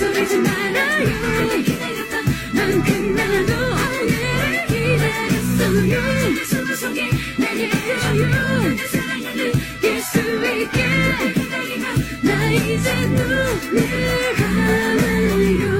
약속하지 말아요. 기다렸다 만큼 나도 오늘을 기다렸어요. 내 손 속에 날 예뻐요. 내 사랑을 느낄 수 있게 기다리며 나 이제 눈을 감아요.